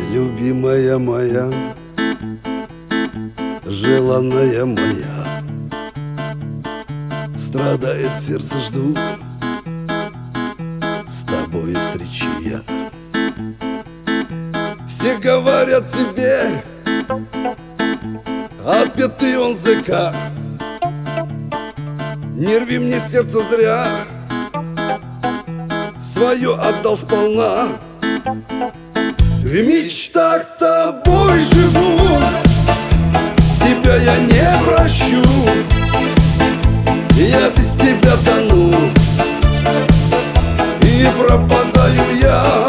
Любимая моя, желанная моя, страдает сердце, жду с тобой встречи я. Все говорят тебе, отпетый он зэка. Не рви мне сердце зря, свое отдал сполна. В мечтах тобой живу, себя я не прощу. Я без тебя тону и пропадаю я.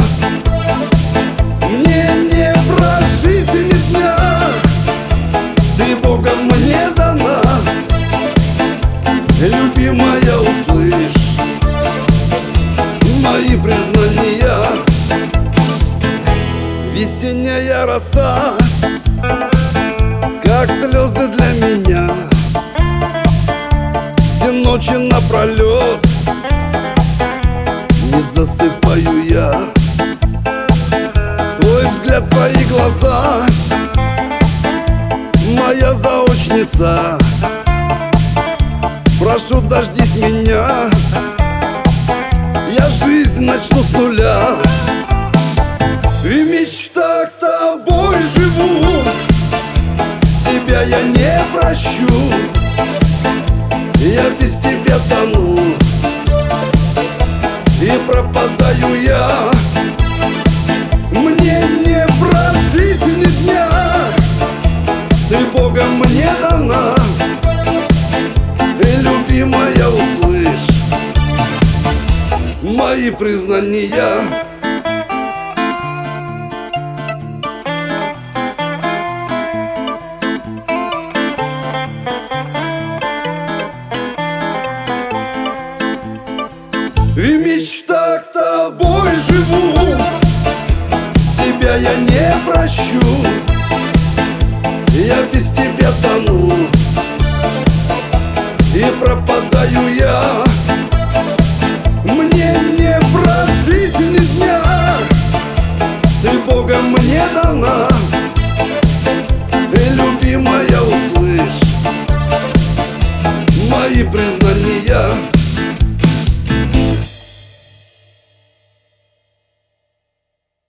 Мне не прожить ни дня, ты Богом мне дана. Любимая, услышь мои признания. Весенняя роса, как слезы для меня. Все ночи напролет не засыпаю я. Твой взгляд, твои глаза, моя заочница. Прошу, дождись меня, я жизнь начну с нуля. В мечтах тобой живу, себя я не прощу. Я без тебя тону и пропадаю я. Мне не прожить ни дня, ты Богом мне дана. И, любимая, услышь мои признания. В мечтах тобой живу, себя я не прощу. Я без тебя тону и пропадаю я. Мне не прожить ни дня, ты Богом мне дана. И, любимая, услышь мои признания.